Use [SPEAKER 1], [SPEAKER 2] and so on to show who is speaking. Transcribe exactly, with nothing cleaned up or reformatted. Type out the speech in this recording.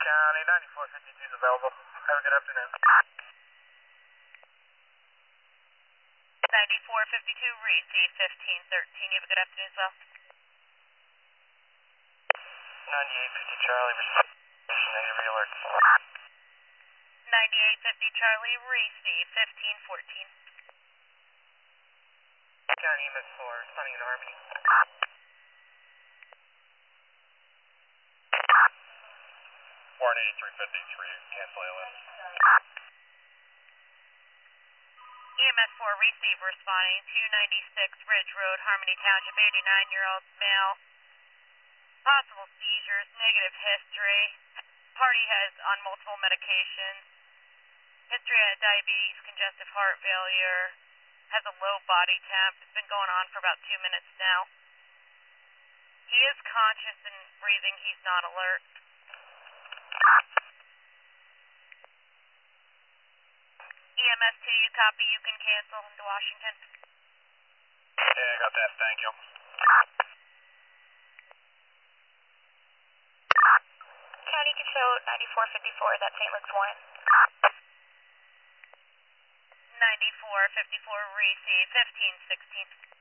[SPEAKER 1] County, ninety-four fifty-two is available. Have a good afternoon.
[SPEAKER 2] ninety-four fifty-two, receive fifteen thirteen. You have a good afternoon as well.
[SPEAKER 1] ninety-eight fifty Charlie, receive negative alert.
[SPEAKER 2] ninety-eight fifty Charlie, receive fifteen fourteen.
[SPEAKER 1] County E M S four, responding in Harmony. Warren eighty-three fifty-three, cancel A L S.
[SPEAKER 2] E M S four, receive, responding two ninety-six Ridge Road, Harmony Township, eighty-nine-year-old male. Possible seizures, negative history. Party has on multiple medications. History of diabetes, congestive heart failure. Has a low body temp. It's been going on for about two minutes now. He is conscious and breathing. He's not alert. E M S two, you copy. You can cancel into Washington.
[SPEAKER 1] Yeah, I got that. Thank you.
[SPEAKER 3] County can show ninety-four fifty-four, that's Saint Luke's one.
[SPEAKER 2] ninety-four fifty-four, receive fifteen sixteen.